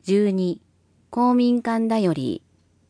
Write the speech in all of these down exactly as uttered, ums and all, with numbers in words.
じゅうに公民館だより。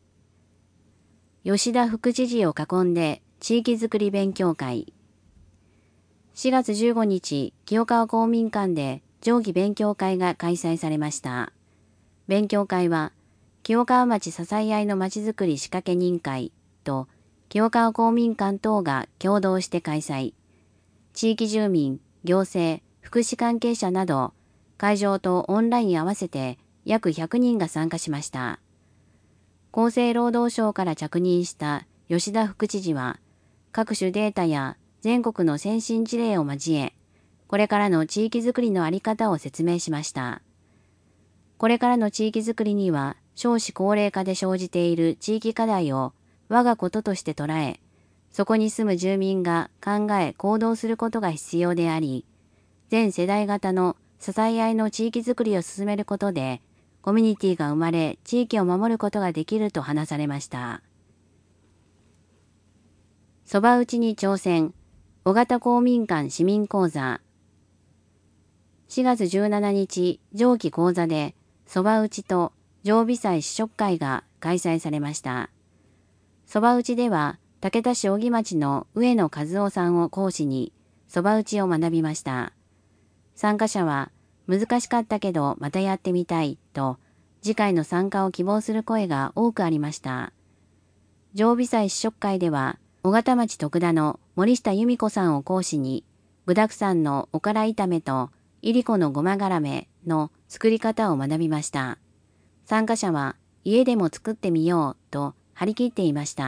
吉田副知事を囲んで地域づくり勉強会。しがつじゅうごにち、清川公民館で定期勉強会が開催されました。勉強会は、清川町支え合いのまちづくり仕掛け人会と清川公民館等が共同して開催。地域住民、行政、福祉関係者など、会場とオンライン合わせて約ひゃくにんが参加しました。厚生労働省から着任した吉田副知事は、各種データや全国の先進事例を交え、これからの地域づくりのあり方を説明しました。これからの地域づくりには、少子高齢化で生じている地域課題を我がこととして捉え、そこに住む住民が考え行動することが必要であり、全世代型の支え合いの地域づくりを進めることで、コミュニティが生まれ、地域を守ることができると話されました。そば打ちに挑戦、小型公民館市民講座。しがつじゅうしちにち、上記講座で、そば打ちと常備祭試食会が開催されました。そば打ちでは、竹田市小木町の上野和夫さんを講師に、そば打ちを学びました。参加者は、難しかったけどまたやってみたいと、次回の参加を希望する声が多くありました。常備祭試食会では、小型町徳田の森下由美子さんを講師に、具沢山のおから炒めといりこのごまがらめの作り方を学びました。参加者は、家でも作ってみようと張り切っていました。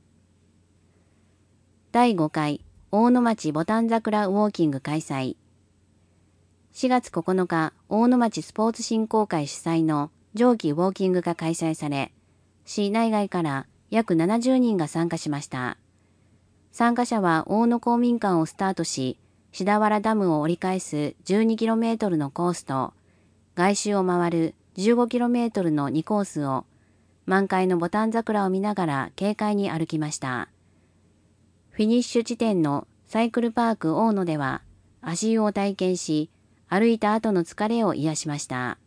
だいごかい大野町ボタン桜ウォーキング開催。しがつここのか、大野町スポーツ振興会主催の定期ウォーキングが開催され、市内外から約ななじゅうにんが参加しました。参加者は大野公民館をスタートし、志田原ダムを折り返す じゅうにキロメートル のコースと、外周を回る じゅうごキロメートル のにコースを、満開のボタン桜を見ながら軽快に歩きました。フィニッシュ地点のサイクルパーク大野では、足湯を体験し、歩いた後の疲れを癒しました。